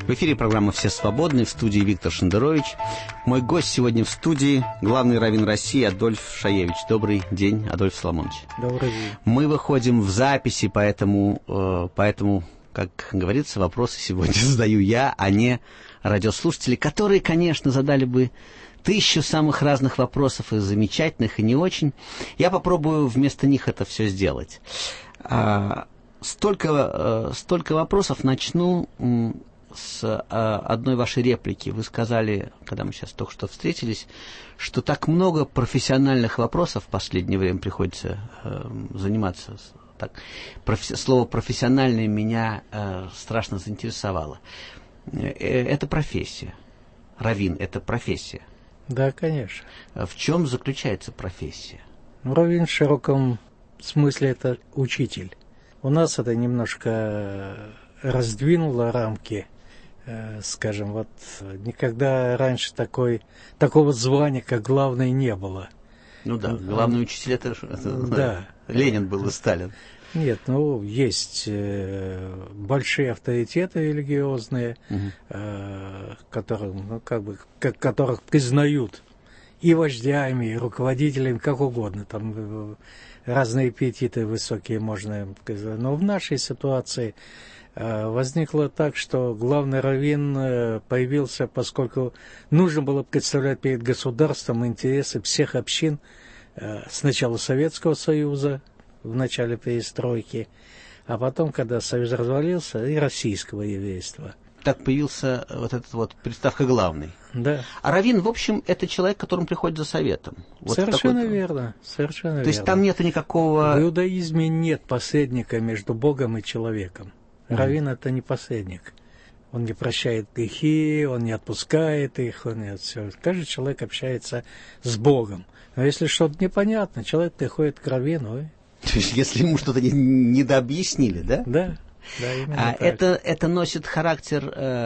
В эфире программа «Все свободны», в студии Виктор Шендерович. Мой гость сегодня в студии — главный раввин России Адольф Шаевич. Добрый день, Адольф Соломонович. Добрый день. Мы выходим в записи, поэтому, как говорится, вопросы сегодня задаю я, а не радиослушатели, которые, конечно, задали бы 1000 самых разных вопросов, и замечательных, и не очень. Я попробую вместо них это все сделать. Столько вопросов. Начну с одной вашей реплики. Вы сказали, когда мы сейчас только что встретились, что так много профессиональных вопросов в последнее время приходится заниматься. Так, слово «профессиональное» меня страшно заинтересовало. Это профессия. Раввин — это профессия. Да, конечно. В чем заключается профессия? Раввин в широком смысле это учитель. У нас это немножко раздвинуло рамки. Скажем, вот никогда раньше такого звания, как главный, не было. Ну да, главный учитель это да. Ленин был и Сталин. Нет, есть большие авторитеты религиозные, которых признают и вождями, и руководителями, как угодно. Там разные эпитеты высокие можно сказать. Но в нашей ситуации возникло так, что главный раввин появился, поскольку нужно было представлять перед государством интересы всех общин, сначала Советского Союза в начале перестройки, а потом, когда Союз развалился, и российского еврейства. Так появился вот этот вот приставка «главный». Да. А раввин, в общем, это человек, к которому приходит за советом. Вот совершенно верно. Совершенно верно. То есть там нету никакого... В иудаизме нет посредника между Богом и человеком. Раввин — это не посредник. Он не прощает грехи, он не отпускает их, все. Каждый человек общается с Богом. Но если что-то непонятно, человек приходит к раввину. То есть если ему что-то недообъяснили, да? Да. Да, именно так. Это носит характер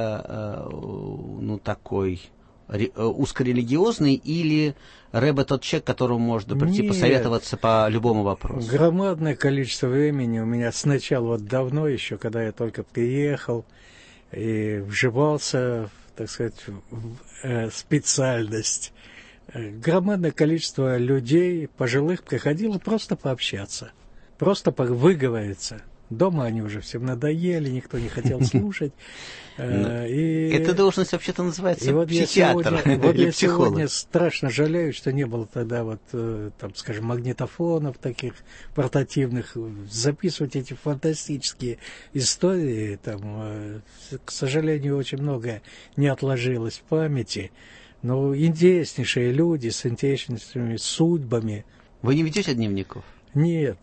такой узкорелигиозный, или рэбе тот человек, к которому можно прийти посоветоваться по любому вопросу? Громадное количество времени у меня сначала, вот давно еще, когда я только приехал и вживался, так сказать, в специальность, громадное количество людей, пожилых, приходило просто пообщаться, просто выговориться. Дома они уже всем надоели, никто не хотел слушать. Эта должность вообще-то называется психиатр или я психолог. Сегодня страшно жалею, что не было тогда магнитофонов таких портативных. Записывать эти фантастические истории, к сожалению, очень многое не отложилось в памяти. Но интереснейшие люди с интереснейшими судьбами. Вы не ведете дневников? Нет.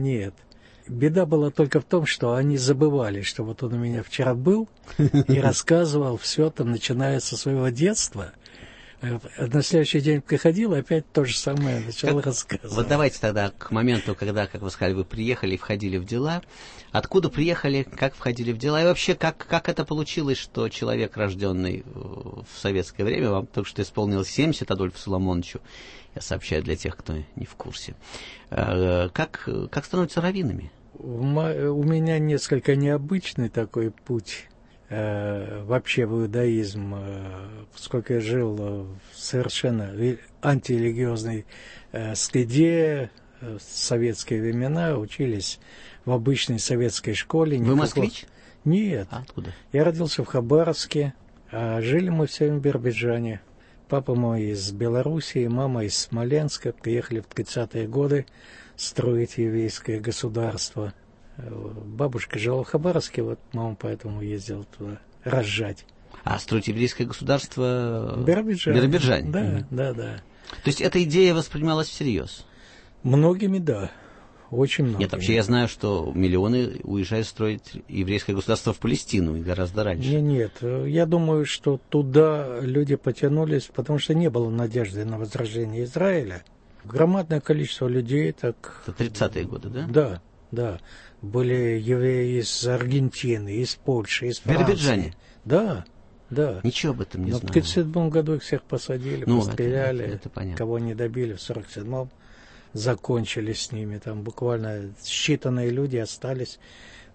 Беда была только в том, что они забывали, что вот он у меня вчера был и рассказывал все там, начиная со своего детства. На следующий день приходил, опять то же самое начал рассказывать. Вот давайте тогда к моменту, когда, как вы сказали, вы приехали и входили в дела. Откуда приехали, как входили в дела? И вообще, как это получилось, что человек, рожденный в советское время, вам только что исполнилось 70, Адольфу Соломоновичу, я сообщаю для тех, кто не в курсе, как становятся раввинами? У меня несколько необычный такой путь вообще в иудаизм, поскольку я жил в совершенно антирелигиозной среде, в советские времена, учились в обычной советской школе. Вы москвич? Нет. Откуда? Я родился в Хабаровске, а жили мы все в Биробиджане. Папа мой из Белоруссии, мама из Смоленска. Приехали в 30-е годы строить еврейское государство. Бабушка жила в Хабаровске, вот мама поэтому ездила туда разжать. А строить еврейское государство в Биробиджане? Да. То есть эта идея воспринималась всерьез? Многими, да. Очень многими. Нет, вообще я знаю, что миллионы уезжают строить еврейское государство в Палестину и гораздо раньше. Нет. Я думаю, что туда люди потянулись, потому что не было надежды на возрождение Израиля. Громадное количество людей так... Это 30-е годы, да? Да. Были евреи из Аргентины, из Польши, из Франции. В Биробиджане? Да. Ничего об этом не знаю. В 1937 году их всех посадили, постреляли. Это понятно. Кого не добили в 1947-м. Закончили с ними. Там буквально считанные люди остались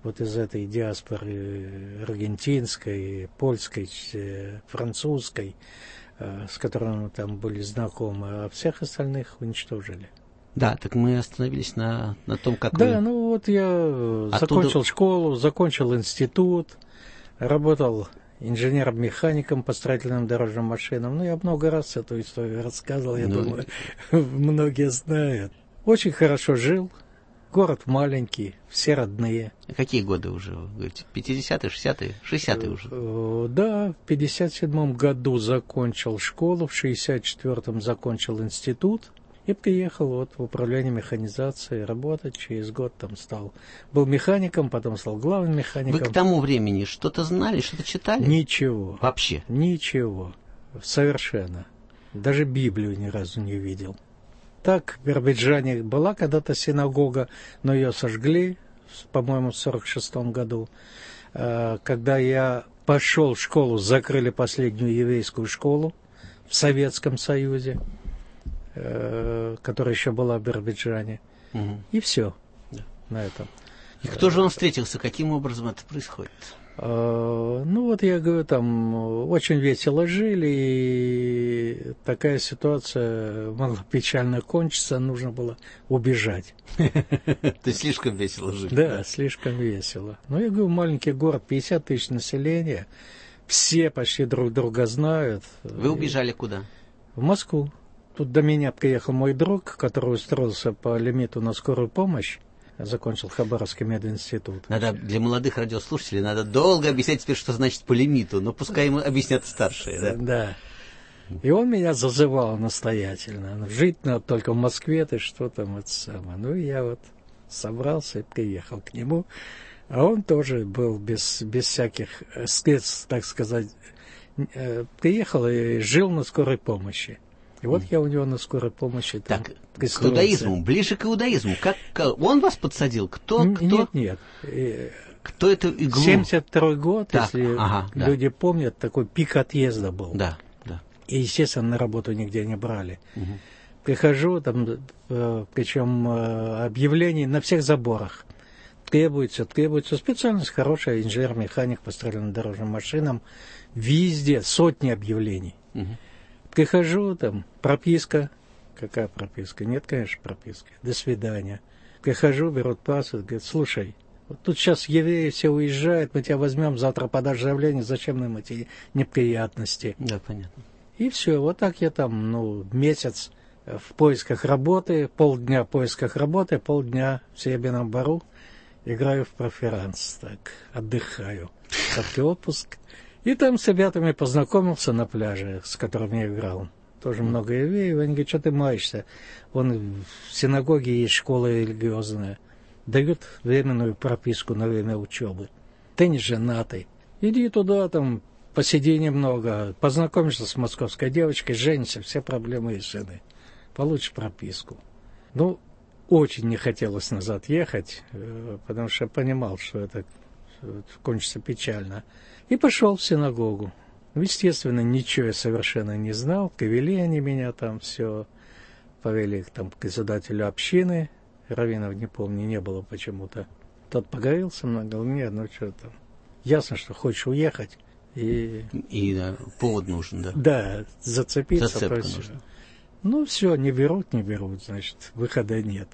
вот из этой диаспоры аргентинской, польской, французской, с которыми мы там были знакомы, а всех остальных уничтожили. Да, так мы остановились на том, как Да, ну вот я закончил школу, закончил институт, работал инженером-механиком по строительным дорожным машинам. Ну, я много раз эту историю рассказывал, я думаю, многие знают. Очень хорошо жил, город маленький, все родные. Какие годы уже, вы говорите, 50-е, 60-е? 60-е уже? Да, в 57-м году закончил школу, в 64-м закончил институт. И приехал вот в управление механизации работать. Через год там был механиком, потом стал главным механиком. Вы к тому времени что-то знали, что-то читали? Ничего. Вообще? Ничего. Совершенно. Даже Библию ни разу не видел. Так, в Биробиджане была когда-то синагога, но ее сожгли, по-моему, в 46-м году. Когда я пошел в школу, закрыли последнюю еврейскую школу в Советском Союзе, которая еще была в Биробиджане. Угу. И все на этом. И кто же он встретился? Каким образом это происходит? Ну, вот я говорю, там очень весело жили, и такая ситуация могла печально кончиться, нужно было убежать. То есть слишком весело жили? Да, слишком весело. Ну, я говорю, маленький город, 50 тысяч населения, все почти друг друга знают. Вы убежали куда? В Москву. Тут до меня приехал мой друг, который устроился по лимиту на скорую помощь. Закончил Хабаровский мединститут. Для молодых радиослушателей надо долго объяснять теперь, что значит по лимиту, но пускай ему объяснят старшие. Да? Да. И он меня зазывал настоятельно. Жить надо только в Москве, ты что там, это самое. Ну, я вот собрался и приехал к нему. А он тоже был без всяких средств, так сказать. Приехал и жил на скорой помощи. И вот я у него на скорой помощи так, к иудаизму, ближе к иудаизму. Как он вас подсадил? Кто? Нет. Кто эту иглу? 72-й год, так, если люди помнят, такой пик отъезда был. Да. И, естественно, на работу нигде не брали. Угу. Прихожу, там, причем объявлений на всех заборах. Требуется специальность хорошая, инженер-механик по строительным дорожным машинам. Везде сотни объявлений. Угу. Прихожу, там, прописка. Какая прописка? Нет, конечно, прописки. До свидания. Прихожу, берут паспорт, говорят, слушай, вот тут сейчас евреи все уезжают, мы тебя возьмем, завтра подашь заявление, зачем нам эти неприятности? Да, понятно. И все, вот так я там, месяц в поисках работы, полдня в поисках работы, полдня в Серебряном Бару играю в проферанс, так, отдыхаю. Краткий отпуск. И там с ребятами познакомился на пляже, с которыми я играл. Тоже много евреев. Они говорят, что ты маешься? Вон в синагоге есть школа религиозная. Дают временную прописку на время учебы. Ты не женатый. Иди туда, там, посиди немного, познакомишься с московской девочкой, женишься, все проблемы решены. Получишь прописку. Ну, очень не хотелось назад ехать, потому что я понимал, что это кончится печально. И пошел в синагогу. Естественно, ничего я совершенно не знал. Повели они меня там, все. Повели там, к председателю общины. Раввинов, не помню, не было почему-то. Тот поговорил со мной, говорил, нет, ну что там. Ясно, что хочешь уехать. И да, повод нужен, да? Да, зацепиться. Зацепка нужна. Ну, все, не берут, значит, выхода нет.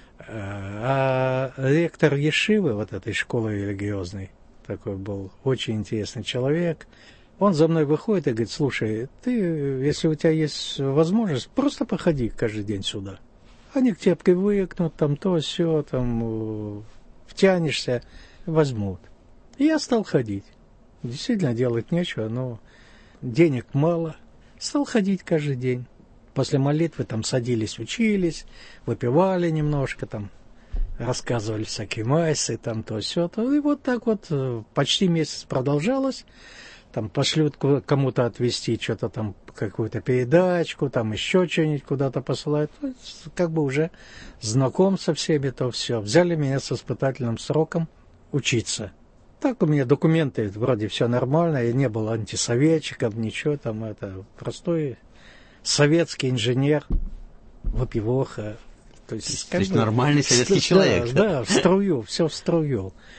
А ректор Ешивы, вот этой школы религиозной, такой был очень интересный человек, он за мной выходит и говорит, слушай, ты, если у тебя есть возможность, просто походи каждый день сюда. Они к тебе привыкнут, там то, сё, там втянешься, возьмут. И я стал ходить. Действительно, делать нечего, но денег мало. Стал ходить каждый день. После молитвы там садились, учились, выпивали немножко, там рассказывали всякие майсы, там то сё, то. И вот так вот почти месяц продолжалось. Там пошлют кому-то отвезти что-то там, какую-то передачку, там еще что-нибудь куда-то посылают. Как бы уже знаком со всеми, то все. Взяли меня с испытательным сроком учиться. Так у меня документы, вроде все нормально, я не был антисоветчиком, ничего там, это простой советский инженер, выпивоха. То есть нормальный советский человек. Да, в струю, все в струю.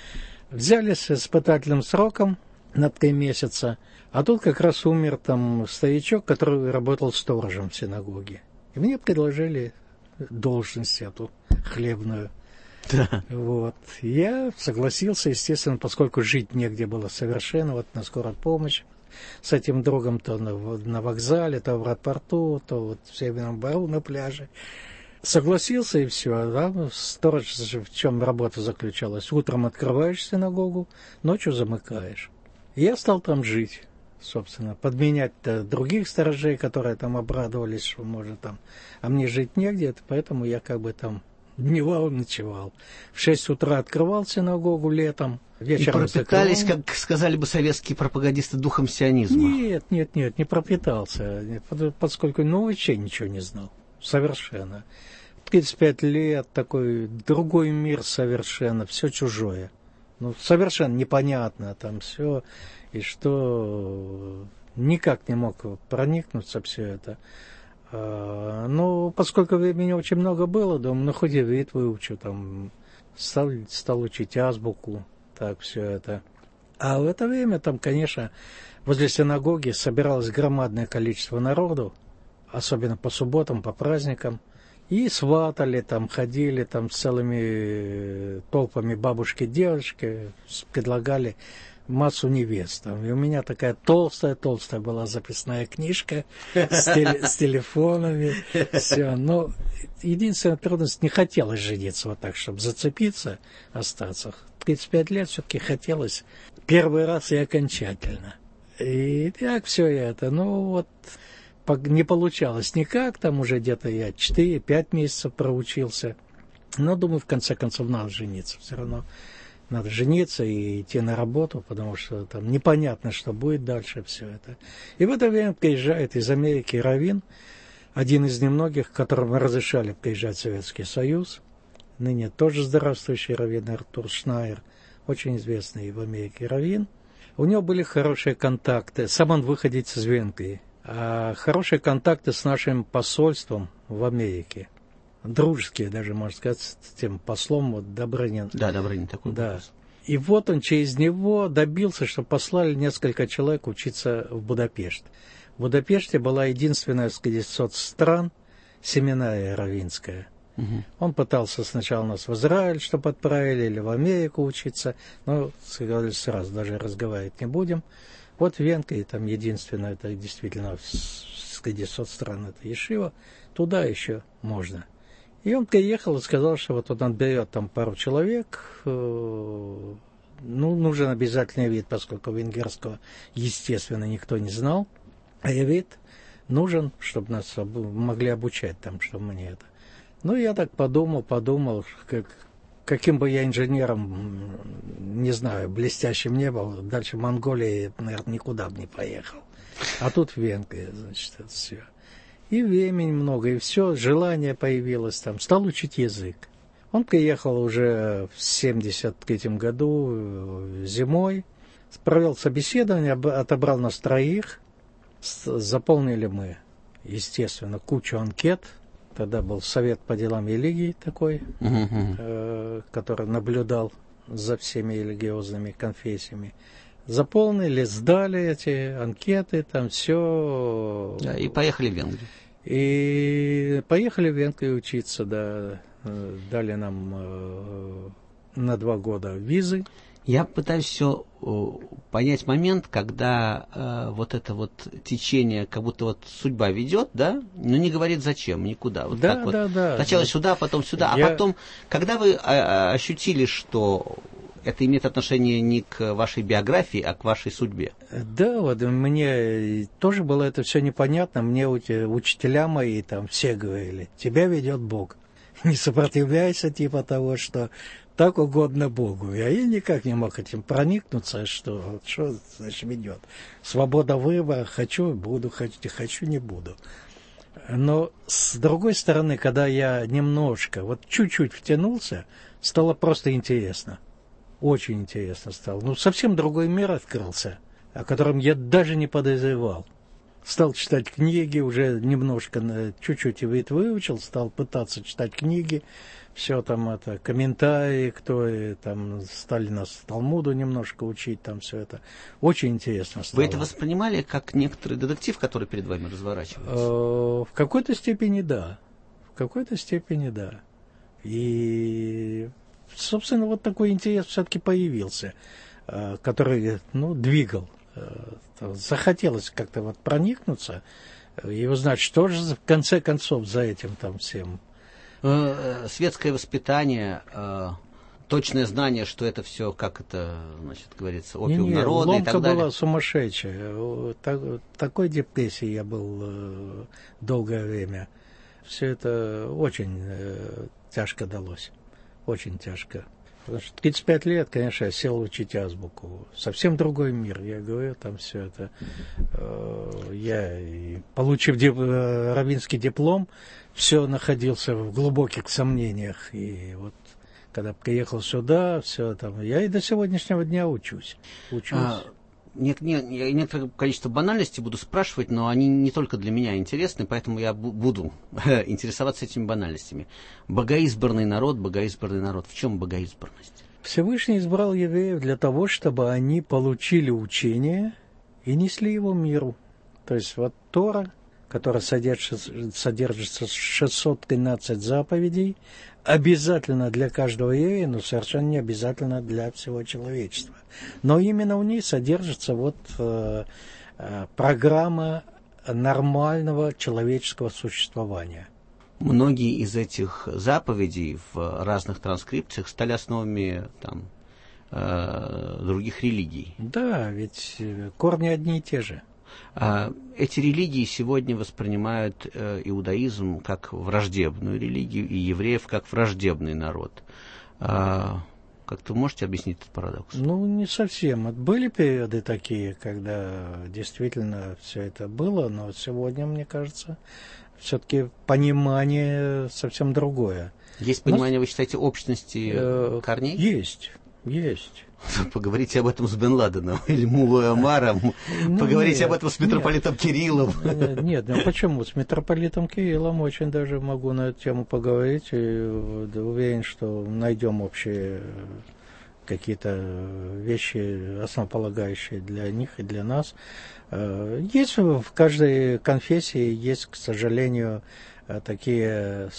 Взяли с испытательным сроком на 3 месяца, а тут как раз умер там старичок, который работал сторожем в синагоге. И мне предложили должность эту хлебную. Да. Вот. Я согласился, естественно, поскольку жить негде было совершенно, вот на скорой помощи. С этим другом то на вокзале, то в аэропорту, то вот в Северном Бару на пляже. Согласился и все. Да? Сторож, в чем работа заключалась? Утром открываешь синагогу, ночью замыкаешь. И я стал там жить, собственно, подменять других сторожей, которые там обрадовались, что можно там, а мне жить негде, поэтому я как бы там дневал, ночевал. В 6 утра открывал синагогу летом, вечером и пропитались, закрывал. как сказали бы советские пропагандисты, духом сионизма. Нет, не пропитался, поскольку вообще ничего не знал. Совершенно. 35 лет, такой другой мир совершенно, все чужое. Совершенно непонятно там все, и что никак не мог проникнуться все это. Поскольку времени очень много было, думаю, хоть иврит выучу, там, стал учить азбуку, так все это. А в это время там, конечно, возле синагоги собиралось громадное количество народу, особенно по субботам, по праздникам, и сватали, там, ходили там с целыми толпами бабушки-девочки, предлагали массу невест. И у меня такая толстая была записная книжка с телефонами. Все. Но единственная трудность, не хотелось жениться вот так, чтобы зацепиться, остаться. 35 лет все-таки хотелось первый раз и окончательно. И так все это. Не получалось никак. Там уже где-то я 4-5 месяцев проучился. Но, думаю, в конце концов, надо жениться. Все равно надо жениться и идти на работу, потому что там непонятно, что будет дальше все это. И в это время приезжает из Америки раввин, один из немногих, которым разрешали приезжать в Советский Союз. Ныне тоже здравствующий раввин Артур Шнайер, очень известный в Америке раввин. У него были хорошие контакты. Сам он выходец из Венгрии. А хорошие контакты с нашим посольством в Америке. Дружеские даже, можно сказать, с тем послом Добрынин. Да, Добрынин такой. Да. И вот он через него добился, что послали несколько человек учиться в Будапешт. В Будапеште была единственная из соцстран семинария раввинская. Угу. Он пытался сначала нас в Израиль, чтобы отправили, или в Америку учиться. Но сказали сразу, даже разговаривать не будем. Вот в Венгрии, там единственное, это действительно среди соцстран, это Ешива, туда еще можно. И он приехал и сказал, что вот он отберет там пару человек, нужен обязательный вид, поскольку венгерского, естественно, никто не знал, а вид нужен, чтобы нас могли обучать там, чтобы мне это. Я так подумал, каким бы я инженером, не знаю, блестящим не был, дальше Монголии, наверное, никуда бы не поехал. А тут в Венгрии, значит, это все. И времени много, и все, желание появилось там. Стал учить язык. Он приехал уже в 1973 году зимой, провел собеседование, отобрал нас 3, заполнили мы, естественно, кучу анкет. Тогда был Совет по делам религии такой, который наблюдал за всеми религиозными конфессиями. Заполнили, сдали эти анкеты, там все. Да, и поехали в Венгрию. И поехали в Венгрию учиться, да. Дали нам на 2 года визы. Я пытаюсь все понять момент, когда вот это вот течение, как будто вот судьба ведет, да, но не говорит зачем, никуда. Вот да, так вот. да. Сначала сюда, потом сюда, а потом, когда вы ощутили, что это имеет отношение не к вашей биографии, а к вашей судьбе? Да, вот мне тоже было это все непонятно. Мне учителя мои там все говорили, тебя ведет Бог. Не сопротивляйся типа того, что так угодно Богу. Я никак не мог этим проникнуться, что значит ведет. Свобода выбора, хочу, буду, хочу, не буду. Но с другой стороны, когда я немножко, вот чуть-чуть втянулся, стало просто интересно. Очень интересно стало. Совсем другой мир открылся, о котором я даже не подозревал. Стал читать книги, уже немножко, чуть-чуть иврит выучил, стал пытаться читать книги. все там это, комментарии, кто там стали нас Талмуду немножко учить, там все это. Очень интересно стало. Вы это воспринимали как некоторый детектив, который перед вами разворачивается? В какой-то степени да. В какой-то степени да. И, собственно, вот такой интерес все-таки появился, который, двигал. Захотелось как-то вот проникнуться и узнать, что же в конце концов за этим там всем. Светское воспитание, точное знание, что это все, как это, значит, говорится, опиум народа и так далее. Ломка была сумасшедшая. Такой депрессии я был долгое время. Все это очень тяжко далось. Очень тяжко. Потому что 35 лет, конечно, я сел учить азбуку. Совсем другой мир, я говорю, там все это. Я, получив раввинский диплом, все находился в глубоких сомнениях. И вот, когда приехал сюда, все там, я и до сегодняшнего дня учусь. Я некоторое количество банальностей буду спрашивать, но они не только для меня интересны, поэтому я буду интересоваться этими банальностями. Богоизбранный народ. В чем богоизбранность? Всевышний избрал евреев для того, чтобы они получили учение и несли его миру. То есть вот Тора, которая содержится 613 заповедей, обязательно для каждого еврея, но совершенно не обязательно для всего человечества. Но именно в ней содержится программа нормального человеческого существования. Многие из этих заповедей в разных транскрипциях стали основами других религий. Да, ведь корни одни и те же. Эти религии сегодня воспринимают иудаизм как враждебную религию и евреев как враждебный народ. Как-то можете объяснить этот парадокс? Не совсем. Были периоды такие, когда действительно все это было, но сегодня, мне кажется, все-таки понимание совсем другое. Есть понимание, вы считаете, общности корней? Есть. Поговорите об этом с Бен Ладеном или Муллой Омаром, поговорите об этом с митрополитом Кириллом. Нет, почему? С митрополитом Кириллом очень даже могу на эту тему поговорить, и уверен, что найдем общие какие-то вещи, основополагающие для них и для нас. Есть в каждой конфессии, есть, к сожалению, такие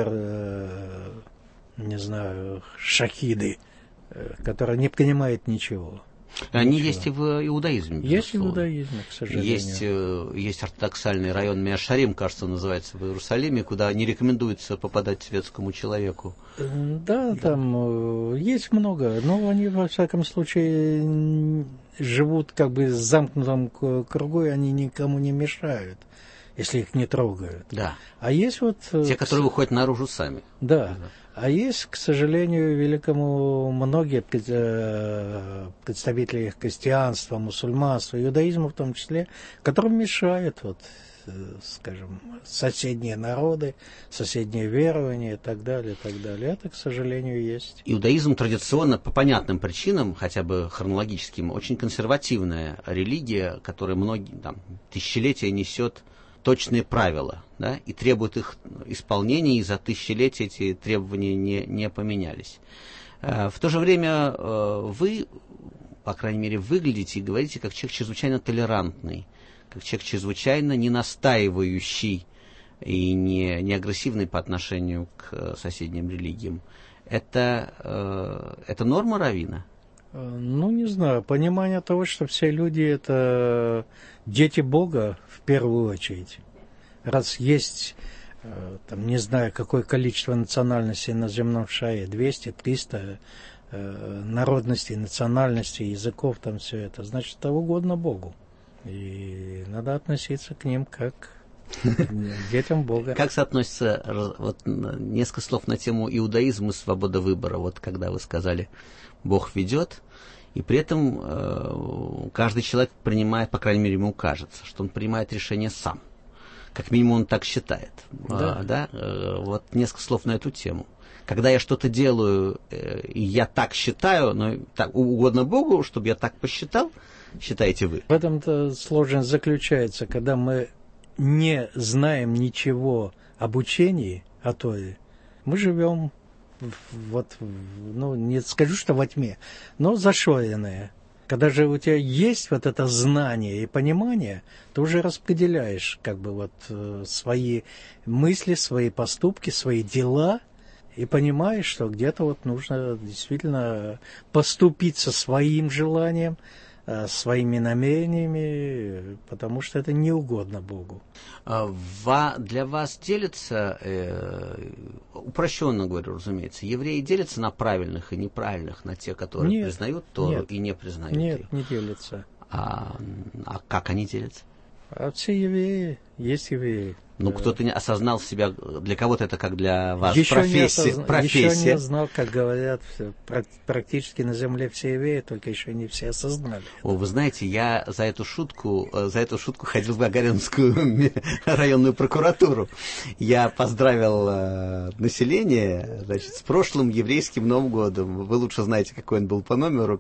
шахиды, которые не понимают ничего. Они есть и в иудаизме. Есть и в иудаизме, к сожалению. Есть ортодоксальный район Меашарим, кажется, называется, в Иерусалиме, куда не рекомендуется попадать светскому человеку. Да, там есть много, но они, во всяком случае, живут как бы в замкнутом кругу, и они никому не мешают, если их не трогают. Да. А есть те, которые выходят наружу сами. Да. А есть, к сожалению, великому многие представители христианства, мусульманства, иудаизма в том числе, которым мешают, скажем, соседние народы, соседние верования и так далее, и так далее. Это, к сожалению, есть. Иудаизм традиционно, по понятным причинам, хотя бы хронологическим, очень консервативная религия, которая тысячелетия несет точные правила, да, и требует их исполнения, и за тысячелетия эти требования не поменялись. В то же время вы, по крайней мере, выглядите и говорите как человек чрезвычайно толерантный, как человек чрезвычайно не настаивающий и не агрессивный по отношению к соседним религиям. Это норма раввина? Не знаю. Понимание того, что все люди – это дети Бога в первую очередь. Раз есть, не знаю, какое количество национальностей на земном шаре, 200, 300 народностей, национальностей, языков, там все это, значит, это угодно Богу. И надо относиться к ним как к детям Бога. Как соотносится, несколько слов на тему иудаизма и свобода выбора, когда вы сказали, Бог ведет, и при этом каждый человек принимает, по крайней мере, ему кажется, что он принимает решение сам. Как минимум он так считает. Да. Несколько слов на эту тему. Когда я что-то делаю, и я так считаю, но так угодно Богу, чтобы я так посчитал, считаете вы? В этом-то сложность заключается, когда мы не знаем ничего об учении, о Торе, мы живем вот, ну, не скажу, что во тьме, но зашоренные. Когда же у тебя есть вот это знание и понимание, ты уже распределяешь как бы вот свои мысли, свои поступки, свои дела, и понимаешь, что где-то вот нужно действительно поступить со своим желанием, своими намерениями, потому что это не угодно Богу. Для вас делятся, упрощенно говорю, разумеется, евреи делятся на правильных и неправильных, на те, которые признают Тору и не признают ее? Нет, не делятся. А как они делятся? А все евреи, есть евреи. Ну, кто-то не осознал себя, для кого-то это как для вас еще профессия. Еще не знал, как говорят, практически на земле все евреи, только еще не все осознали. О, вы знаете, я за эту шутку ходил в Гагаринскую районную прокуратуру. Я поздравил население, значит, с прошлым еврейским Новым годом. Вы лучше знаете, какой он был по номеру,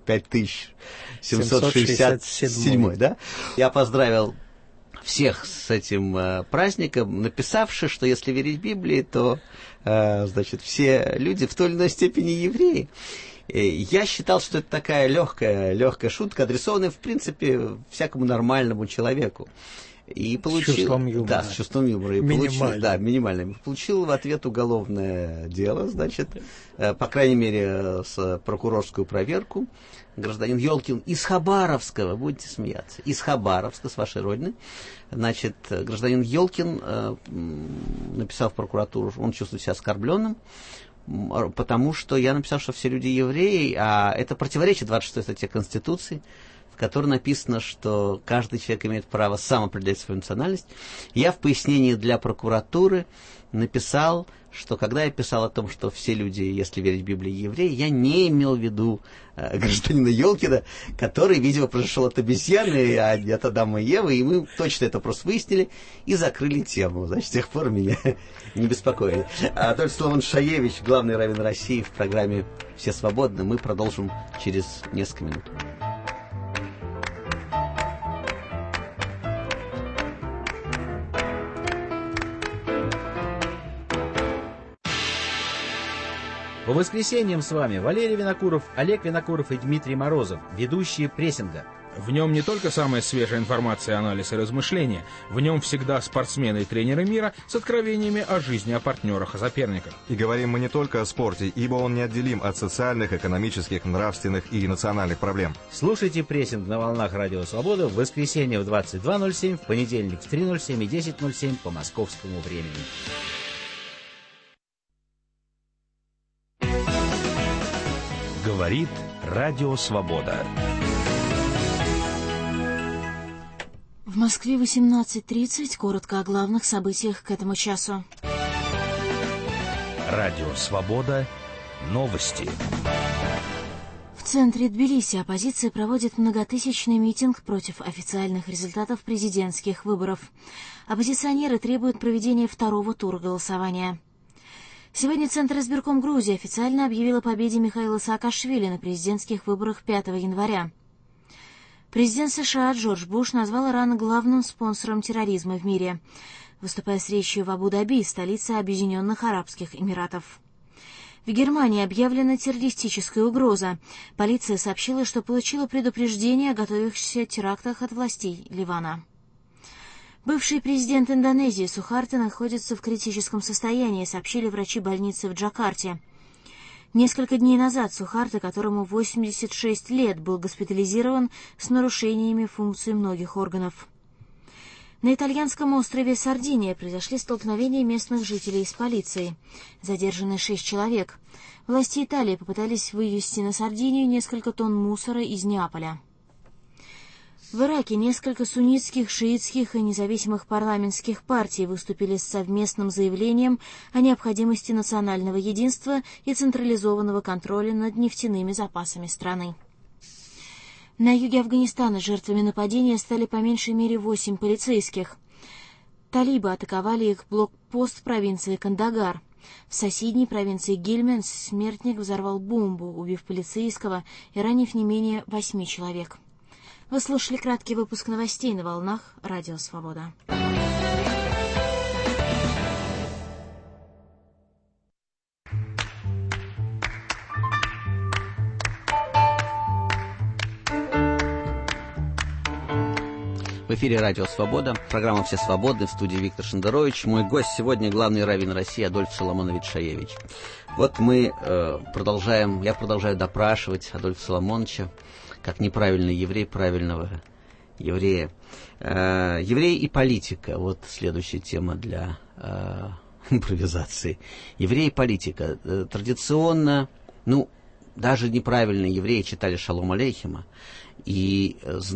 5767, да? Я поздравил всех с этим праздником, написавши, что если верить Библии, то, значит, все люди в той или иной степени евреи. Я считал, что это такая легкая шутка, адресованная, в принципе, всякому нормальному человеку. И получил, с чувством юмора. Да, с чувством юмора. И минимальным. Получил в ответ уголовное дело, значит, по крайней мере, с прокурорскую проверку. Гражданин Ёлкин из Хабаровска, вы будете смеяться, из Хабаровска, с вашей родины. Значит, гражданин Ёлкин написал в прокуратуру, он чувствует себя оскорбленным, потому что я написал, что все люди евреи, а это противоречит 26 статье Конституции, в которой написано, что каждый человек имеет право сам определять свою национальность. Я в пояснении для прокуратуры написал, что когда я писал о том, что все люди, если верить Библии, евреи, я не имел в виду гражданина Ёлкина, который, видимо, произошел от обезьяны, а не от Адама и Евы, и мы точно это просто выяснили и закрыли тему. Значит, с тех пор меня не беспокоили. Анатолий Соломон Шаевич, главный раввин России, в программе «Все свободны». Мы продолжим через несколько минут. По воскресеньям с вами Валерий Винокуров, Олег Винокуров и Дмитрий Морозов, ведущие прессинга. В нем не только самая свежая информация, анализ и размышления, в нем всегда спортсмены и тренеры мира с откровениями о жизни, о партнерах, о соперниках. И говорим мы не только о спорте, ибо он неотделим от социальных, экономических, нравственных и национальных проблем. Слушайте прессинг на волнах Радио Свобода в воскресенье в 22:07, в понедельник в 3:07 и 10:07 по московскому времени. Говорит Радио Свобода. В Москве 18:30. Коротко о главных событиях к этому часу. Радио Свобода. Новости. В центре Тбилиси оппозиция проводит многотысячный митинг против официальных результатов президентских выборов. Оппозиционеры требуют проведения второго тура голосования. Сегодня Центр избирком Грузии официально объявил о победе Михаила Саакашвили на президентских выборах 5 января. Президент США Джордж Буш назвал Иран главным спонсором терроризма в мире, выступая с речью в Абу-Даби, столице Объединенных Арабских Эмиратов. В Германии объявлена террористическая угроза. Полиция сообщила, что получила предупреждение о готовящихся терактах от властей Ливана. Бывший президент Индонезии Сухарто находится в критическом состоянии, сообщили врачи больницы в Джакарте. Несколько дней назад Сухарто, которому 86 лет, был госпитализирован с нарушениями функций многих органов. На итальянском острове Сардиния произошли столкновения местных жителей с полицией. Задержаны 6 человек. Власти Италии попытались вывезти на Сардинию несколько тонн мусора из Неаполя. В Ираке несколько суннитских, шиитских и независимых парламентских партий выступили с совместным заявлением о необходимости национального единства и централизованного контроля над нефтяными запасами страны. На юге Афганистана жертвами нападения стали по меньшей мере 8 полицейских. Талибы атаковали их блокпост в провинции Кандагар. В соседней провинции Гельманд смертник взорвал бомбу, убив полицейского и ранив не менее 8 человек. Вы слушали краткий выпуск новостей на волнах Радио Свобода. В эфире «Радио Свобода», программа «Все свободны», в студии Виктор Шендерович. Мой гость сегодня — главный раввин России Адольф Соломонович Шаевич. Вот мы я продолжаю допрашивать Адольфа Соломоновича, как неправильный еврей правильного еврея. Еврей и политика — вот следующая тема для импровизации. Еврей и политика. Традиционно, даже неправильные евреи читали Шалом Алейхема и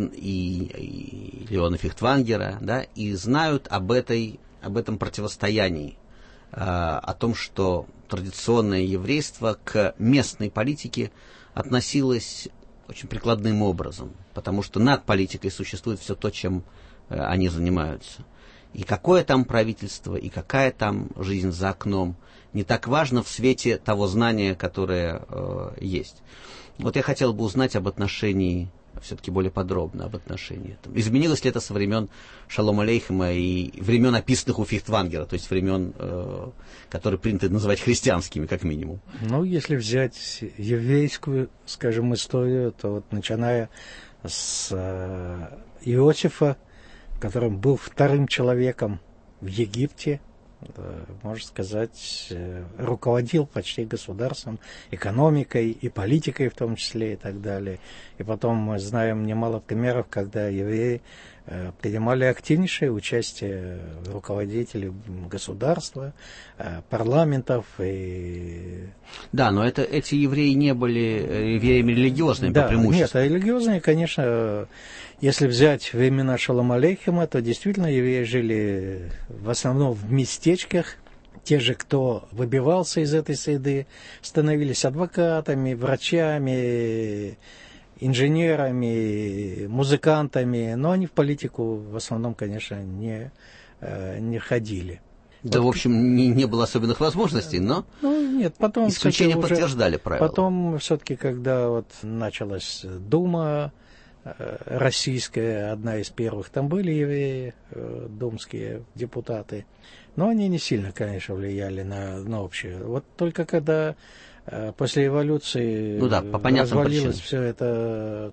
Леона Фихтвангера, да, и знают об этом противостоянии, о том, что традиционное еврейство к местной политике относилось очень прикладным образом, потому что над политикой существует все то, чем они занимаются. И какое там правительство, и какая там жизнь за окном, не так важно в свете того знания, которое есть. Вот я хотел бы узнать об отношении, все-таки более подробно об отношении этом. Изменилось ли это со времен Шалом Алейхема и времен, описанных у Фихтвангера, то есть времен, которые принято называть христианскими, как минимум? Если взять еврейскую, скажем, историю, то вот начиная с Иосифа, которым был вторым человеком в Египте, можно сказать, руководил почти государством, экономикой и политикой в том числе и так далее. И потом мы знаем немало примеров, когда евреи принимали активнейшее участие руководителей государства, парламентов. Да, но эти евреи не были евреями религиозными по преимуществу. Нет, религиозные, конечно, если взять времена Шалом Алейхема, то действительно евреи жили в основном в местечках. Те же, кто выбивался из этой среды, становились адвокатами, врачами, инженерами, музыкантами, но они в политику в основном, конечно, не ходили. Да, в общем, не было особенных возможностей, но нет, потом исключения подтверждали правила. Потом, все-таки, когда вот началась Дума российская, одна из первых, там были евреи, думские депутаты, но они не сильно, конечно, влияли на общее. Вот только когда после революции развалилось все это,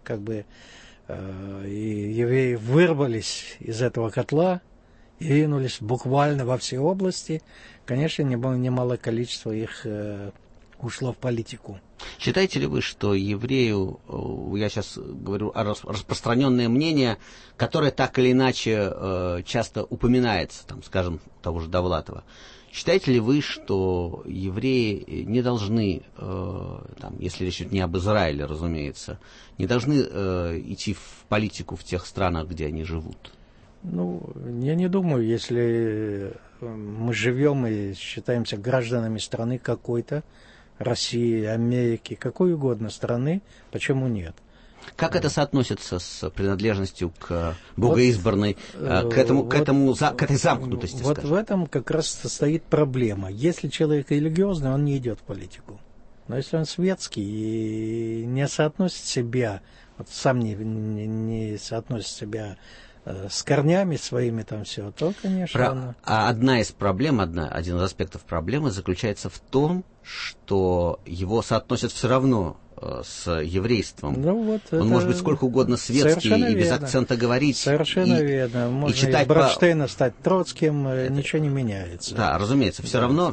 и евреи вырвались из этого котла и ринулись буквально во все области, конечно, немалое количество их ушло в политику. Считаете ли вы, что еврею, я сейчас говорю о распространенное мнение, которое так или иначе часто упоминается, скажем, того же Довлатова, считаете ли вы, что евреи не должны, если речь идет не об Израиле, разумеется, не должны идти в политику в тех странах, где они живут? Я не думаю, если мы живем и считаемся гражданами страны какой-то, России, Америки, какой угодно страны, почему нет? Как это соотносится с принадлежностью к богоизбранной, к этой замкнутости? Вот в этом как раз состоит проблема. Если человек религиозный, он не идет в политику. Но если он светский и не соотносит себя, сам не соотносит себя с корнями своими все, то, конечно... Один из аспектов проблемы заключается в том, что его соотносят все равно с еврейством. Он может быть сколько угодно светский и без акцента говорить. Совершенно верно. Можно из Бронштейна стать Троцким, ничего не меняется. Да, разумеется. Все равно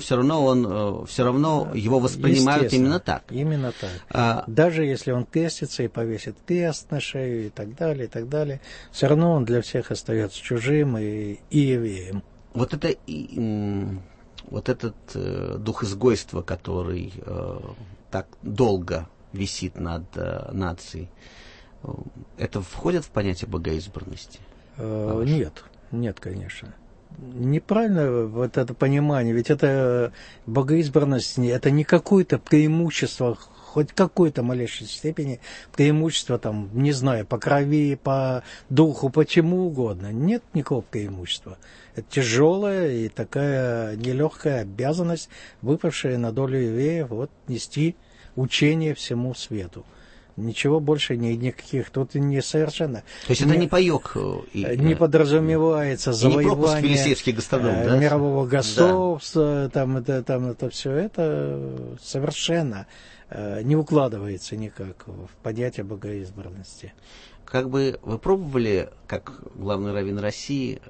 его воспринимают именно так. Именно так. Даже если он крестится и повесит крест на шею и так далее, все равно он для всех остается чужим и евреем. Вот этот дух изгойства, который так долго висит над нацией, это входит в понятие богоизбранности? Нет, конечно. Неправильно вот это понимание, ведь это богоизбранность, это не какое-то преимущество, хоть какой-то малейшей степени преимущество, не знаю, по крови, по духу, по чему угодно. Нет никакого преимущества. Это тяжелая и такая нелегкая обязанность, выпавшая на долю евреев, нести учение всему свету. Ничего больше, никаких тут не совершенно. То есть это не паёк? Не подразумевается завоевание мирового государства, это все это совершенно не укладывается никак в понятие богоизбранности. как бы вы пробовали, как главный раввин России,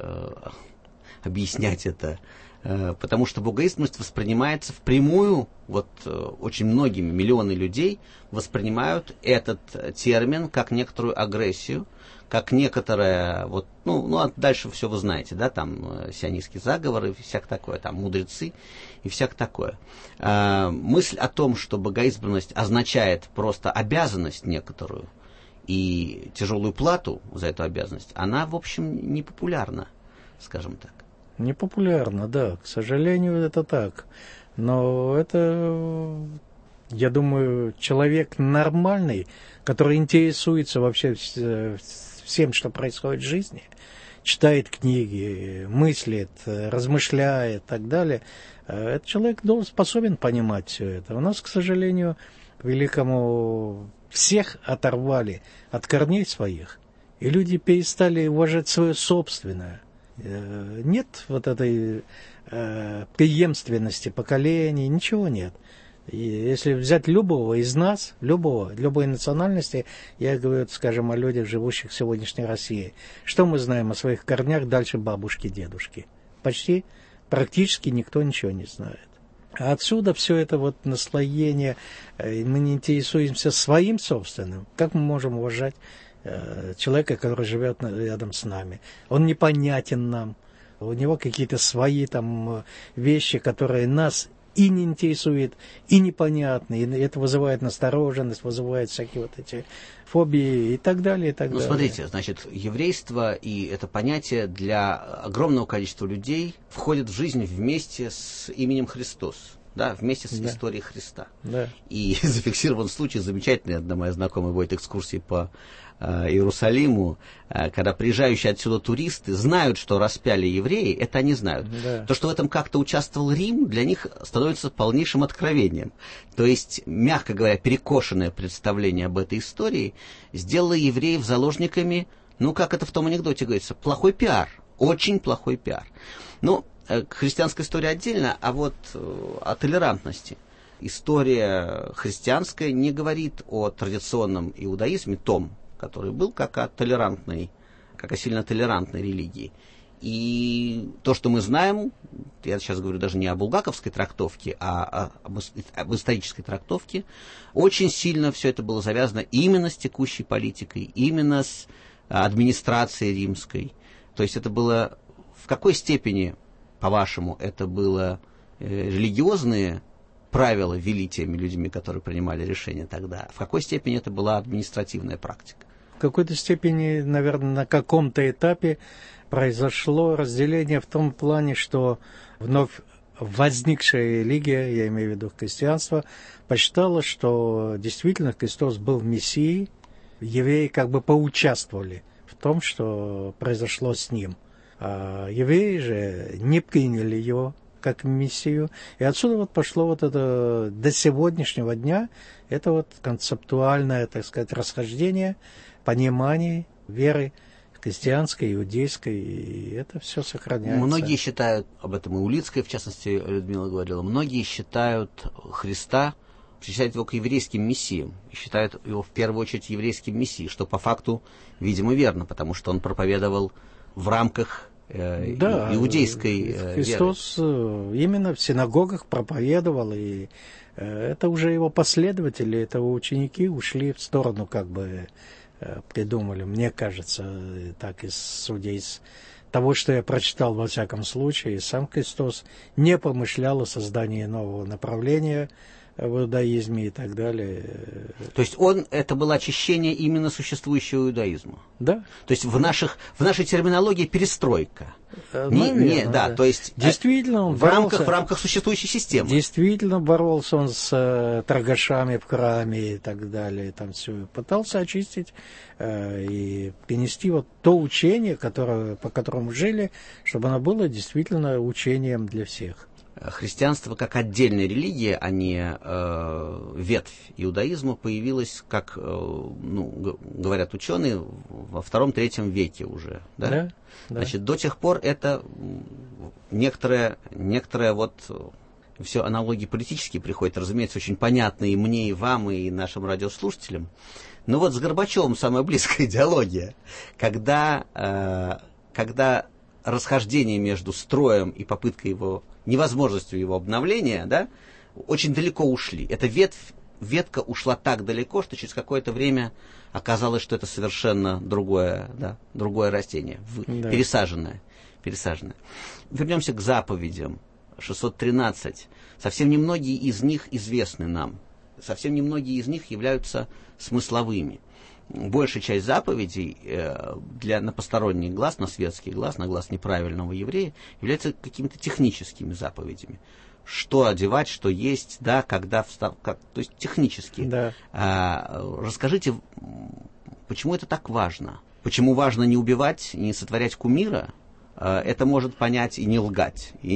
объяснять это? Потому что богоизбранность воспринимается впрямую, очень многими, миллионы людей воспринимают этот термин как некоторую агрессию, как некоторое, а дальше все вы знаете, да, там сионистские заговоры, всякое такое, там мудрецы и всякое такое. Мысль о том, что богоизбранность означает просто обязанность некоторую и тяжелую плату за эту обязанность, она, в общем, не популярна, скажем так. Непопулярно, да, к сожалению, это так. Но это, я думаю, человек нормальный, который интересуется вообще всем, что происходит в жизни, читает книги, мыслит, размышляет и так далее, этот человек способен понимать все это. У нас, к сожалению, великому всех оторвали от корней своих, и люди перестали уважать свое собственное. Нет этой преемственности поколений, ничего нет. И если взять любого из нас, любой национальности, я говорю, скажем, о людях, живущих в сегодняшней России, что мы знаем о своих корнях дальше бабушки, дедушки? Практически никто ничего не знает. А отсюда все это наслоение, мы не интересуемся своим собственным. Как мы можем уважать человека, который живет рядом с нами? Он непонятен нам. У него какие-то свои там вещи, которые нас и не интересуют, и непонятны. И это вызывает настороженность, вызывает всякие эти фобии и так далее, и так далее. Смотрите, значит, еврейство и это понятие для огромного количества людей входит в жизнь вместе с именем Христос. Да, вместе с историей Христа. Да. И зафиксирован случай замечательный, одна моя знакомая водит экскурсии по Иерусалиму, когда приезжающие отсюда туристы знают, что распяли евреи, это они знают. Да. То, что в этом как-то участвовал Рим, для них становится полнейшим откровением. То есть, мягко говоря, перекошенное представление об этой истории сделало евреев заложниками, как это в том анекдоте говорится, плохой пиар, очень плохой пиар. Христианская история отдельно, а о толерантности. История христианская не говорит о традиционном иудаизме, том, который был, как о сильно толерантной религии. И то, что мы знаем, я сейчас говорю даже не о булгаковской трактовке, а об исторической трактовке, очень сильно все это было завязано именно с текущей политикой, именно с администрацией римской. То есть это было в какой степени, по-вашему, это было религиозные правила ввели теми людьми, которые принимали решения тогда? В какой степени это была административная практика? В какой-то степени, наверное, на каком-то этапе произошло разделение в том плане, что вновь возникшая религия, я имею в виду христианство, посчитала, что действительно Христос был Мессией. Евреи как бы поучаствовали в том, что произошло с ним. А евреи же не приняли его как Мессию. И отсюда пошло это до сегодняшнего дня, это концептуальное, так сказать, расхождение пониманий веры христианской, иудейской, и это все сохраняется. Многие считают, об этом и Улицкая, в частности, Людмила говорила, многие считают Христа, причисляют его к еврейским мессиям, и считают его в первую очередь еврейским мессией, что по факту, видимо, верно, потому что он проповедовал в рамках иудейской Христос веры. Именно в синагогах проповедовал, и это уже его последователи, это ученики ушли в сторону, придумали, мне кажется, так судя из того, что я прочитал во всяком случае, сам Христос не помышлял о создании нового направления в иудаизме и так далее. То есть это было очищение именно существующего иудаизма? Да. То есть в нашей терминологии перестройка? Наверное, да. То есть действительно он в рамках существующей системы? Действительно боролся он с торгашами в храме и так далее. Там все пытался очистить и принести то учение, по которому жили, чтобы оно было действительно учением для всех. Христианство как отдельная религия, а не ветвь иудаизма, появилось, как говорят ученые, во II-III веке уже. Да? Да. Значит, до тех пор это некоторые все аналогии политические приходят, разумеется, очень понятные и мне, и вам, и нашим радиослушателям. Но вот с Горбачевым самая близкая идеология, когда расхождение между строем и попыткой его, невозможностью его обновления, да, очень далеко ушли. Эта ветка ушла так далеко, что через какое-то время оказалось, что это совершенно другое растение, пересаженное. Вернемся к заповедям. 613. Совсем немногие из них известны нам. Совсем немногие из них являются смысловыми. Большая часть заповедей на посторонний глаз, на светский глаз, на глаз неправильного еврея, являются какими-то техническими заповедями. Что одевать, что есть, да, когда то есть технически. Да. Расскажите, почему это так важно? Почему важно не убивать, не сотворять кумира? Это может понять и не лгать, и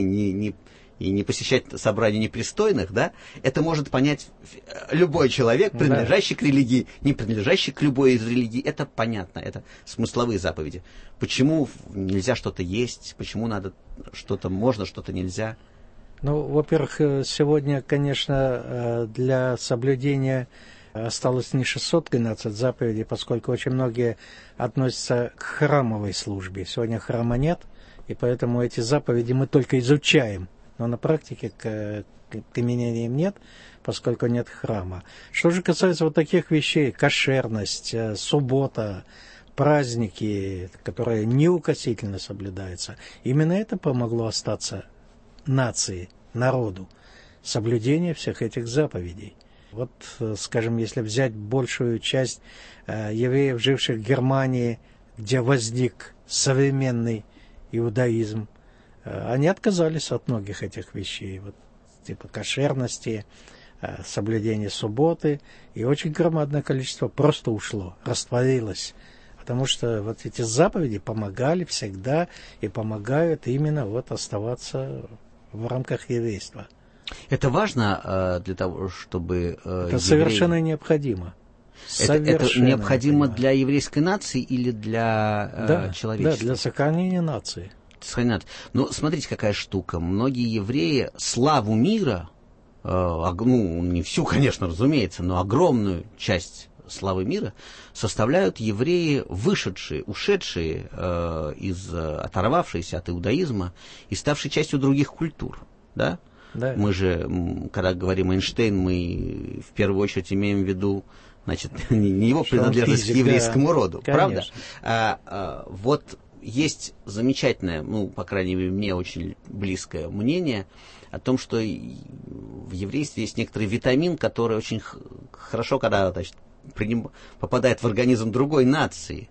не посещать собрания непристойных, да? Это может понять любой человек, принадлежащий к религии, не принадлежащий к любой из религий. Это понятно, это смысловые заповеди. Почему нельзя что-то есть, почему что-то можно, что-то нельзя? Ну, во-первых, сегодня, конечно, для соблюдения осталось не 613 заповедей, поскольку очень многие относятся к храмовой службе. Сегодня храма нет, и поэтому эти заповеди мы только изучаем. Но на практике к применению им нет, поскольку нет храма. Что же касается вот таких вещей, кошерность, суббота, праздники, которые неукоснительно соблюдаются, именно это помогло остаться нации, народу, соблюдение всех этих заповедей. Вот, скажем, если взять большую часть евреев, живших в Германии, где возник современный иудаизм, они отказались от многих этих вещей, вот, типа кошерности, соблюдения субботы, и очень громадное количество просто ушло, растворилось, потому что вот эти заповеди помогали всегда и помогают именно вот оставаться в рамках еврейства. Это важно для того, чтобы это совершенно необходимо. Это необходимо для еврейской нации или для человечества? Да, для сохранения нации. Но смотрите, какая штука. Многие евреи славу мира, не всю, конечно, разумеется, но огромную часть славы мира составляют евреи, ушедшие, оторвавшиеся от иудаизма и ставшие частью других культур. Да? Да. Мы же, когда говорим Эйнштейн, мы в первую очередь имеем в виду, значит, не его принадлежность к еврейскому роду, правда? Вот есть замечательное, по крайней мере, мне очень близкое мнение о том, что в еврействе есть некоторый витамин, который очень хорошо, когда, значит, попадает в организм другой нации.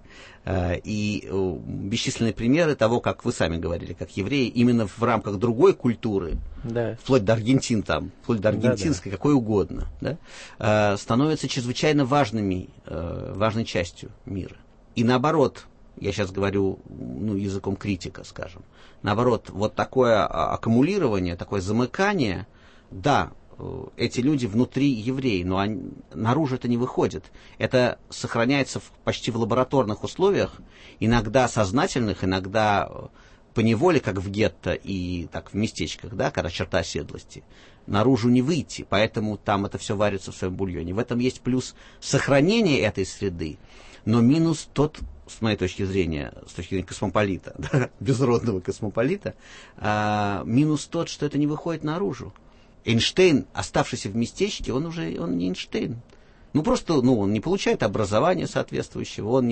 И бесчисленные примеры того, как вы сами говорили, как евреи именно в рамках другой культуры, вплоть до аргентинской, какой угодно, становятся чрезвычайно важной частью мира. И наоборот, я сейчас говорю языком критика, скажем, наоборот, вот такое аккумулирование, такое замыкание, да, эти люди внутри евреи, но наружу это не выходит. Это сохраняется почти в лабораторных условиях, иногда сознательных, иногда поневоле, как в гетто и так в местечках, да, когда черта оседлости. Наружу не выйти, поэтому там это все варится в своем бульоне. В этом есть плюс сохранения этой среды, но минус тот, с моей точки зрения космополита, да, безродного космополита, минус тот, что это не выходит наружу. Эйнштейн, оставшийся в местечке, он не Эйнштейн. Он не получает образования соответствующего, он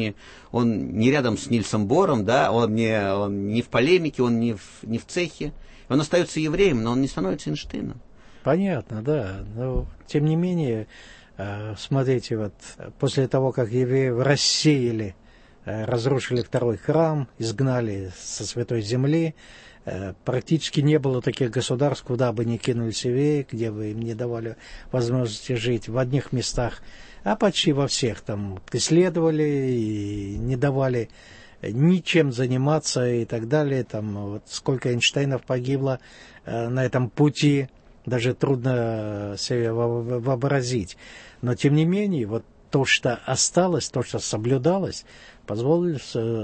не рядом с Нильсом Бором, да, он не в полемике, он не в цехе. Он остается евреем, но он не становится Эйнштейном. Понятно, да. Но, тем не менее, смотрите, вот после того, как евреев рассеяли, разрушили второй храм, изгнали со Святой Земли, практически не было таких государств, куда бы не кинулись евреи, где бы им не давали возможности жить в одних местах, а почти во всех там преследовали и не давали ничем заниматься и так далее. Там вот сколько Эйнштейнов погибло на этом пути, даже трудно себе вообразить. Но тем не менее, вот то, что осталось, то, что соблюдалось, позволило,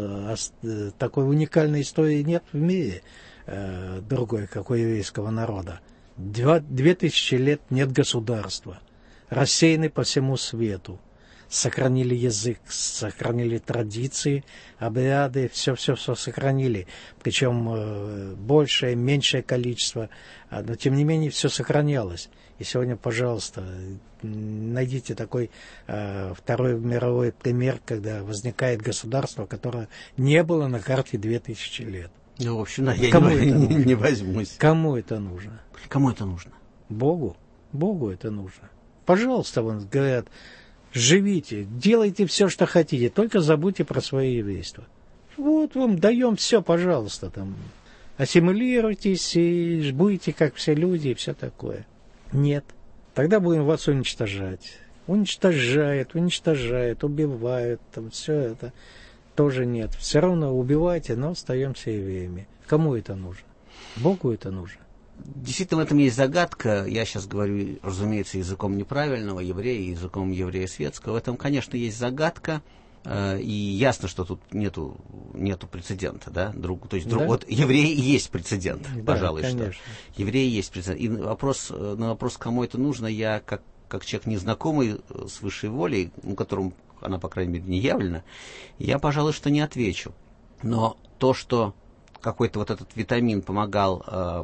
такой уникальной истории нет в мире другой, как у еврейского народа. 2000 лет нет государства, рассеяны по всему свету. сохранили язык, сохранили традиции, обряды, все сохранили. Причем большее, меньшее количество, но тем не менее все сохранялось. И сегодня, пожалуйста, найдите такой Второй мировой пример, когда возникает государство, которое не было на карте 2000 лет. Ну, в общем, да, я не возьмусь. Кому это нужно? Кому это нужно? Богу. Богу это нужно. Пожалуйста, вон говорят, живите, делайте все, что хотите, только забудьте про свое еврейство. Вот вам даем все, пожалуйста, там, ассимилируйтесь и будете как все люди и все такое. Нет. Тогда будем вас уничтожать. Уничтожают, убивают, там все это. Тоже нет. Все равно убивайте, но остаемся евреями. Кому это нужно? Богу это нужно. Действительно, в этом есть загадка. Я сейчас говорю, разумеется, языком неправильного еврея, языком еврея светского. В этом, конечно, есть загадка. И ясно, что тут нету прецедента, да? Вот евреи и есть прецедент, да, пожалуй, конечно. Что. Евреи есть прецедент. И на вопрос, кому это нужно, я как человек незнакомый с высшей волей, которому она, по крайней мере, не явлена, я, пожалуй, что не отвечу. Но то, что какой-то вот этот витамин помогал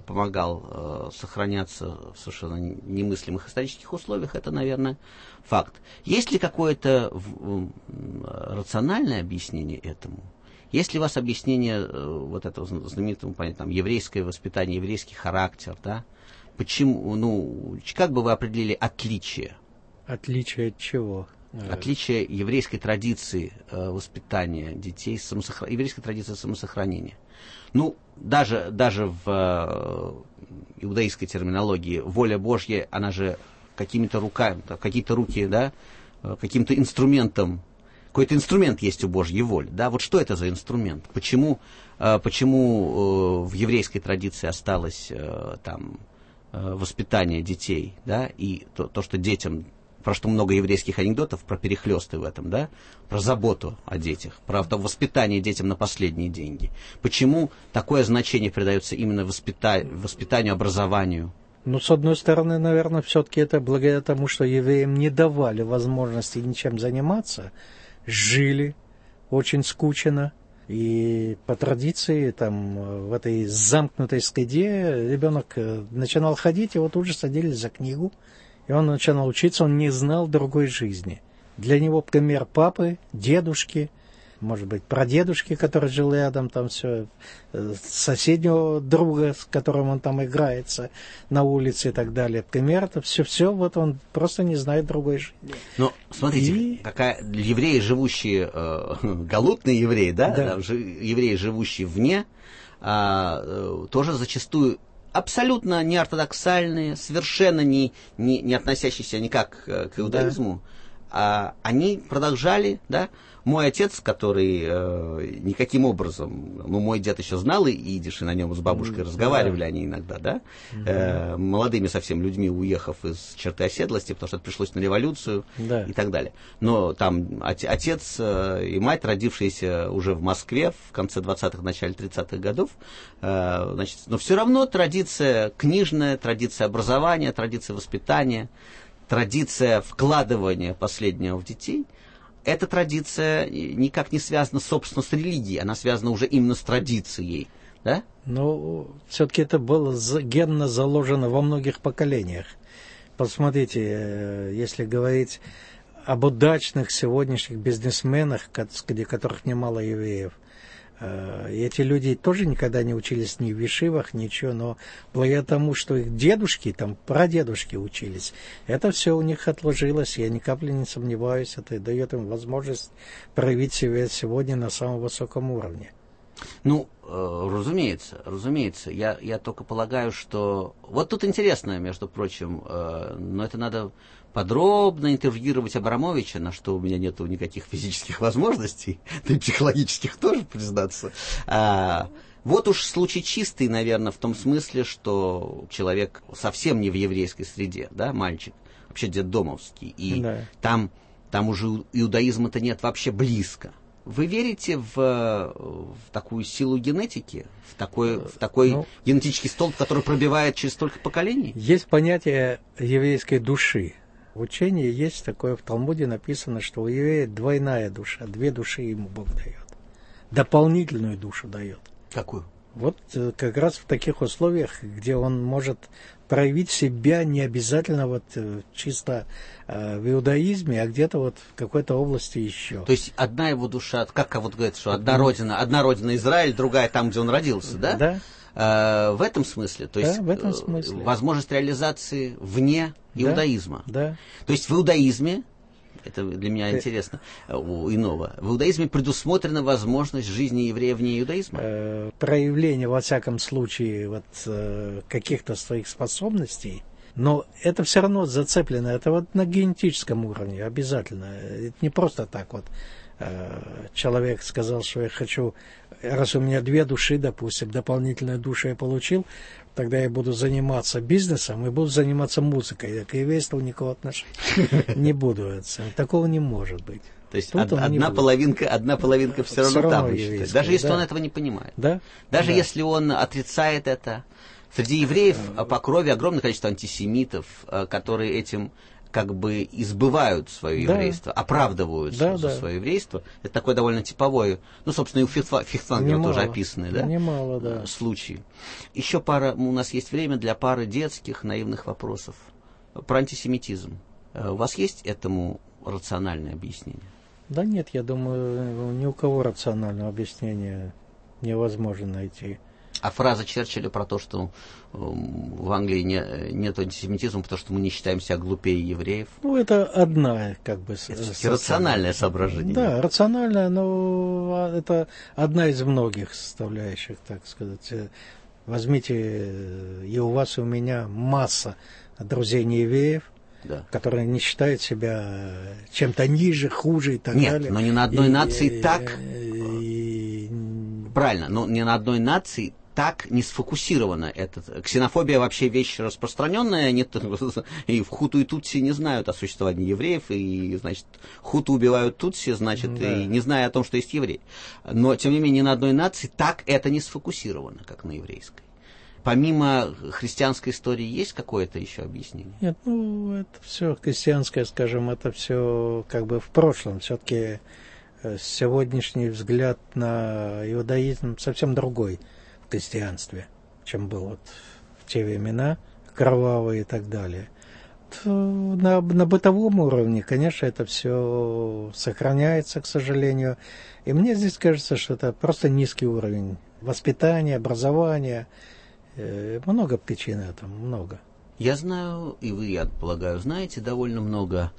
сохраняться в совершенно немыслимых исторических условиях, это, наверное, факт. Есть ли какое-то рациональное объяснение этому? Есть ли у вас объяснение вот этого знаменитого понятия, там, еврейское воспитание, еврейский характер, да? Почему, как бы вы определили отличие? Отличие от чего? Отличие еврейской традиции воспитания детей, еврейской традиции самосохранения. Даже в иудаистской терминологии воля Божья, она же какими-то руки, да, каким-то инструментом, какой-то инструмент есть у Божьей воли, да, вот что это за инструмент? Почему в еврейской традиции осталось воспитание детей, да, и то, что детям, про что много еврейских анекдотов, про перехлёсты в этом, да, про заботу о детях, про воспитание детям на последние деньги. Почему такое значение придается именно воспитанию, образованию? С одной стороны, наверное, все-таки это благодаря тому, что евреям не давали возможности ничем заниматься, жили очень скучно, и по традиции, в этой замкнутой среде ребенок начинал ходить, его тут же садились за книгу, и он начинал учиться, он не знал другой жизни. Для него пример папы, дедушки, может быть, прадедушки, который жил рядом, там все, соседнего друга, с которым он там играется на улице и так далее. Пример это все, вот он просто не знает другой жизни. Но смотрите, евреи, живущие, галутные евреи, да? Евреи, живущие вне, тоже зачастую абсолютно неортодоксальные, совершенно не относящиеся никак к иудаизму, они продолжали, да. Мой отец, который никаким образом, мой дед еще знал идиш, и на нем с бабушкой разговаривали они иногда, да, молодыми совсем людьми, уехав из черты оседлости, потому что это пришлось на революцию и так далее. Но там отец и мать, родившиеся уже в Москве в конце 20-х, начале 30-х годов, но все равно традиция книжная, традиция образования, традиция воспитания, традиция вкладывания последнего в детей, эта традиция никак не связана, собственно, с религией, она связана уже именно с традицией, да? Все-таки это было генно заложено во многих поколениях. Посмотрите, если говорить об удачных сегодняшних бизнесменах, среди которых немало евреев, эти люди тоже никогда не учились ни в ешивах, ничего, но благодаря тому, что их дедушки, прадедушки учились, это все у них отложилось, я ни капли не сомневаюсь, это дает им возможность проявить себя сегодня на самом высоком уровне. Разумеется. Я только полагаю, что... Вот тут интересно, между прочим, но это надо подробно интервьюировать Абрамовича, на что у меня нету никаких физических возможностей, да и психологических тоже, признаться. Вот уж случай чистый, наверное, в том смысле, что человек совсем не в еврейской среде, да, мальчик, вообще детдомовский, и там уже иудаизма-то нет вообще близко. Вы верите в такую силу генетики, в такой генетический столб, который пробивает через столько поколений? Есть понятие еврейской души. В учении есть такое, в Талмуде написано, что у еврея двойная душа, 2 души ему Бог дает. Дополнительную душу дает. Какую? Вот как раз в таких условиях, где он может проявить себя не обязательно вот чисто в иудаизме, а где-то вот в какой-то области еще. То есть одна его душа, как вот говорят, что одна родина Израиль, другая там, где он родился, да? Да. В этом смысле, то есть в этом смысле. Возможность реализации вне иудаизма. Да. То есть в иудаизме, это для меня интересно, у иного, в иудаизме предусмотрена возможность жизни еврея вне иудаизма? Проявление, во всяком случае, вот каких-то своих способностей, но это все равно зацеплено, это вот на генетическом уровне обязательно. Это не просто так вот. Человек сказал, что я хочу, раз у меня 2 души, допустим, дополнительную душу я получил, тогда я буду заниматься бизнесом и буду заниматься музыкой. К еврейству никакого отношения не буду. Такого не может быть. То есть одна половинка все равно там, даже если он этого не понимает. Да? Даже если он отрицает это. Среди евреев по крови огромное количество антисемитов, которые этим как бы избывают свое еврейство, оправдываются за свое еврейство. Это такой довольно типовой, собственно, и у Фихтвангера тоже описаны, случаи. Еще у нас есть время для пары детских наивных вопросов. Про антисемитизм. У вас есть этому рациональное объяснение? Да нет, я думаю, ни у кого рационального объяснения невозможно найти. А фраза Черчилля про то, что в Англии нет антисемитизма, потому что мы не считаем себя глупее евреев. Это одна, как бы... Это рациональное соображение. Да, рациональное, но это одна из многих составляющих, так сказать. Возьмите, и у вас, и у меня масса друзей неевреев, которые не считают себя чем-то ниже, хуже и так далее. Нет, но ни на одной нации так... Правильно, но ни на одной нации так не сфокусирована. Ксенофобия вообще вещь распространенная, и в хуту и тутси не знают о существовании евреев, и, значит, хуту убивают тутси, значит, и не зная о том, что есть евреи. Но, тем не менее, ни на одной нации так это не сфокусировано, как на еврейской. Помимо христианской истории есть какое-то еще объяснение? Нет, это все христианское, скажем, это все как бы в прошлом. Все-таки сегодняшний взгляд на иудаизм совсем другой в христианстве, чем был вот в те времена, кровавые и так далее. На бытовом уровне, конечно, это все сохраняется, к сожалению. И мне здесь кажется, что это просто низкий уровень воспитания, образования. Много причин этому, много. Я знаю, и вы, я полагаю, знаете, довольно много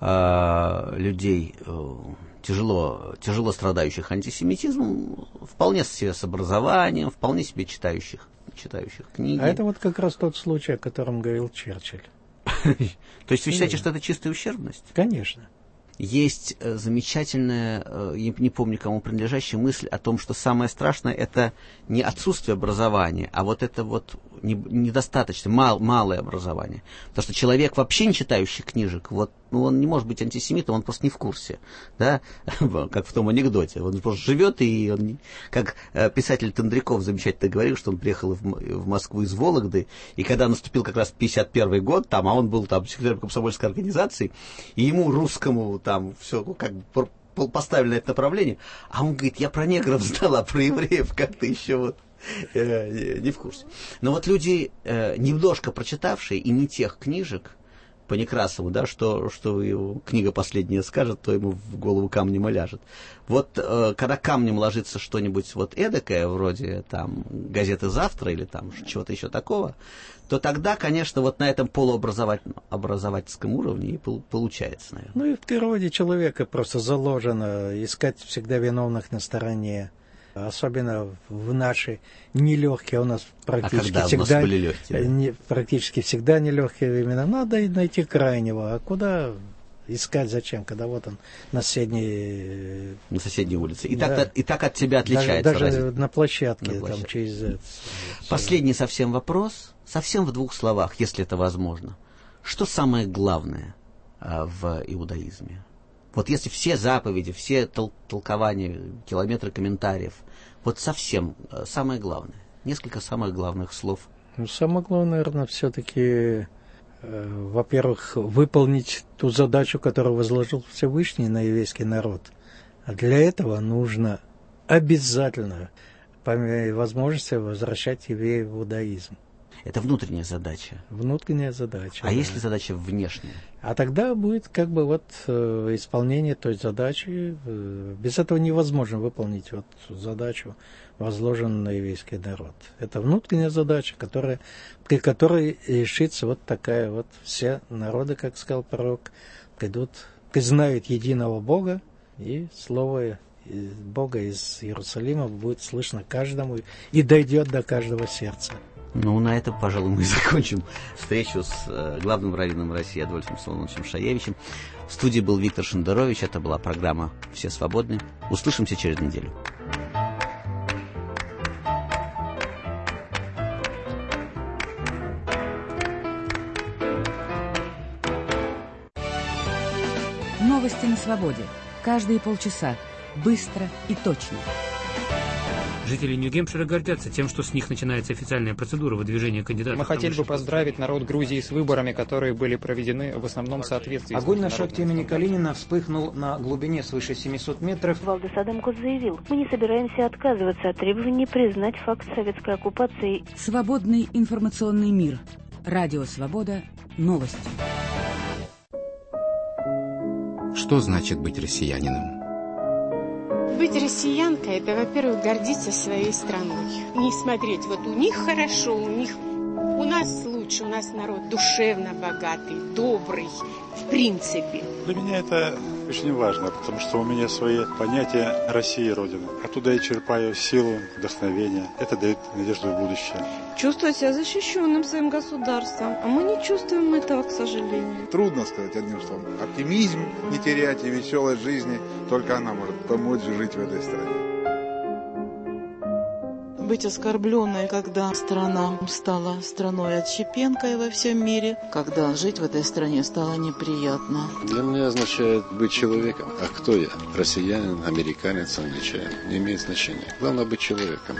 людей, тяжело страдающих антисемитизмом, вполне себе с образованием, вполне себе читающих книги. А это вот как раз тот случай, о котором говорил Черчилль. То есть вы считаете, что это чистая ущербность? Конечно. Есть замечательная, я не помню, кому принадлежащая мысль о том, что самое страшное это не отсутствие образования, а вот это вот недостаточно, малое образование. Потому что человек, вообще не читающий книжек, он не может быть антисемитом, он просто не в курсе. Да? Как в том анекдоте. Он просто живет, и он, как писатель Тендряков замечательно говорил, что он приехал в Москву из Вологды, и когда наступил как раз 51 год, а он был там секретарем комсомольской организации, и ему, русскому, там все как бы поставили на это направление, а он говорит, я про негров знал, а про евреев как-то еще не в курсе. Но вот люди, немножко прочитавшие и не тех книжек по Некрасову, да, что его книга последняя скажет, то ему в голову камнем и ляжет. Вот когда камнем ложится что-нибудь вот эдакое, вроде там газеты «Завтра» или там чего-то еще такого, то тогда, конечно, вот на этом полуобразовательском уровне и получается, наверное. И в природе человека просто заложено искать всегда виновных на стороне. Особенно в наши нелегкие, у нас практически всегда были легкие, практически всегда нелегкие времена. Надо найти крайнего. А куда искать, зачем, когда вот он на соседней улице. И так от тебя отличается. Даже на площадке. Там, через Последний совсем вопрос, совсем в 2 словах, если это возможно. Что самое главное в иудаизме? Вот если все заповеди, все толкования, километры комментариев, вот совсем самое главное, несколько самых главных слов. Самое главное, наверное, все-таки во-первых, выполнить ту задачу, которую возложил Всевышний на еврейский народ. А для этого нужно обязательно, по мере возможности, возвращать евреев в иудаизм. Это внутренняя задача. Внутренняя задача. А да. если задача внешняя? А тогда будет исполнение той задачи. Без этого невозможно выполнить задачу, возложенную на еврейский народ. Это внутренняя задача, при которой решится такая все народы, как сказал пророк, признают единого Бога, и слово Бога из Иерусалима будет слышно каждому и дойдет до каждого сердца. На этом, пожалуй, мы закончим встречу с главным раввином России Адольфом Соломоновичем Шаевичем. В студии был Виктор Шендерович. Это была программа «Все свободны». Услышимся через неделю. Новости на свободе. Каждые полчаса. Быстро и точно. Жители Нью-Гэмпшира гордятся тем, что с них начинается официальная процедура выдвижения кандидатов. Мы хотели бы поздравить народ Грузии с выборами, которые были проведены в основном в соответствии с... Огонь на шахте имени Калинина вспыхнул на глубине свыше 700 метров. Валдес Адамкос заявил: мы не собираемся отказываться от требований признать факт советской оккупации. Свободный информационный мир. Радио «Свобода». Новости. Что значит быть россиянином? Быть россиянкой – это, во-первых, гордиться своей страной. Не смотреть, у них хорошо, у нас лучше, у нас народ душевно богатый, добрый, в принципе. Для меня это очень важно, потому что у меня свои понятия России и Родины. Оттуда я черпаю силу, вдохновение. Это дает надежду в будущее. Чувствовать себя защищенным своим государством, а мы не чувствуем этого, к сожалению. Трудно сказать одним словом. Оптимизм не терять и веселость жизни, только она может помочь жить в этой стране. Быть оскорбленной, когда страна стала страной отщепенкой во всем мире, когда жить в этой стране стало неприятно. Для меня означает быть человеком. А кто я? Россиянин, американец, англичанин. Не имеет значения. Главное быть человеком.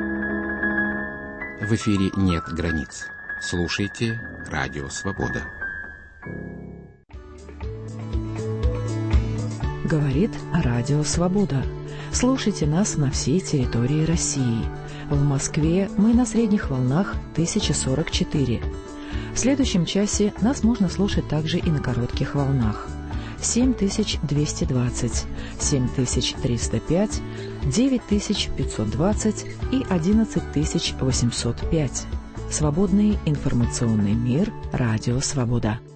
В эфире «Нет границ». Слушайте «Радио Свобода». Говорит Радио Свобода. Слушайте нас на всей территории России. В Москве мы на средних волнах 1044. В следующем часе нас можно слушать также и на коротких волнах. 7220, 7305, 9520 и 11805. Свободный информационный мир. Радио Свобода.